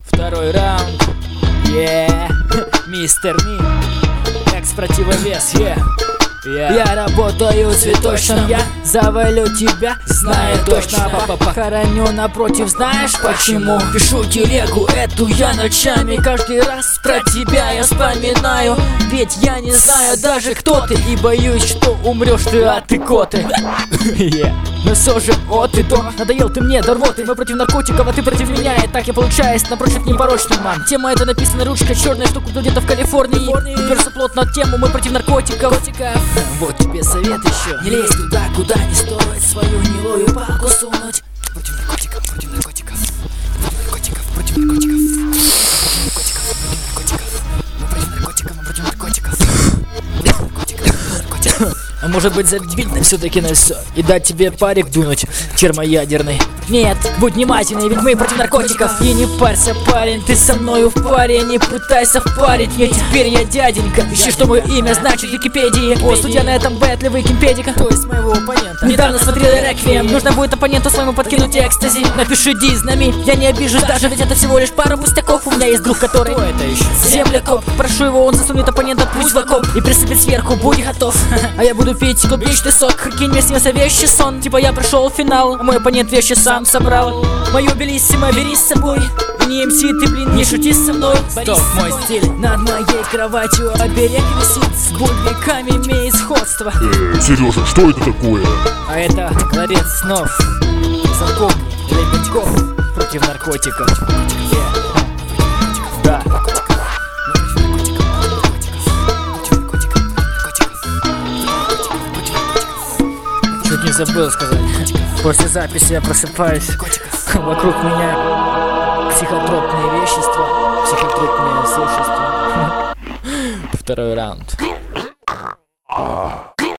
Второй раунд. Мистер Ми. Экс-противовес, Я работаю цветочным, я завалю тебя, знаю точно. Похороню напротив, знаешь почему? Пишу телегу эту я ночами, каждый раз про тебя я вспоминаю. Ведь я не знаю даже кто ты, и боюсь, что умрешь ты от икоты. Но все же от и до, надоел ты мне до рвоты. Мы против наркотиков, а ты против меня, и так я получаюсь напротив непорочный ман. Тема эта написана ручкой черная, что куплю где-то в Калифорнии. Уперся плотно от тему, мы против наркотиков. Вот тебе совет еще: не лезь туда, куда не стоит свою гнилую палку сунуть. Против наркотиков, против наркотиков, против наркотиков, против наркотиков, против наркотиков, против наркотиков, против наркотиков. А может быть забить на все-таки на все и дать тебе парик дунуть термоядерный? Нет, будь внимательный, ведь мы против наркотиков. И не парься, парень, ты со мною в паре. Не пытайся впарить, мне теперь я дяденька. Ищи, что мое имя значит в Википедии. О, судья на этом бэтле Википедика, то есть моего оппонента. Недавно смотрел реквием, нужно будет оппоненту своему подкинуть экстази. Напиши дизнами, я не обижусь даже, ведь это всего лишь пара пустяков. У меня есть друг, который землекоп. Прошу его, он засунет оппонента путь в окоп и присыпет сверху, будь готов. А я буду пить клубничный сок. Кинь, мне снился вещий сон. Типа я прошел финал, а мой оппонент вещи сам собрал. Мою белиссимо бери с собой. И не МС, ты, блин, не шути со мной. Стоп, мой стиль над моей кроватью оберег висит, с бульбиками имеет сходство. Сережа, что это такое? А это ларец снов. Запомни, Лебедьков против наркотиков. Да. Чуть не забыл сказать. После записи я просыпаюсь. Вокруг меня психотропные вещества, психотропные существа. Второй раунд.